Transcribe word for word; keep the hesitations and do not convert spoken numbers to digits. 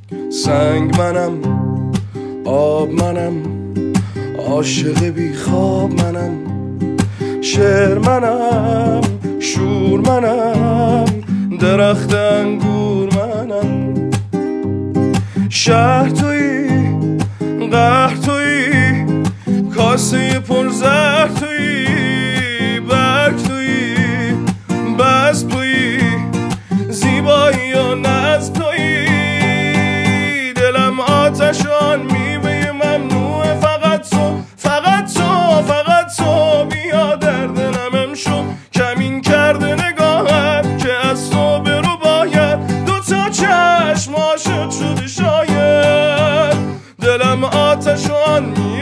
سنگ منم، آب منم، عاشق بی خواب منم، شعر منم، شور منم، درخت انگور منم. شهر تویی، قهر تویی، کاسه پر زهر تویی، برگ تویی، بزم تویی، زیبایی و نظم تویی. دلم آتشان میوه ممنوع، فقط تو، فقط تو، فقط تو بیا در دلم امشو. کمین کرده نگاهت که از تو برو باید، دو تا چشم عاشق شده شاید. دلم آتشان میوه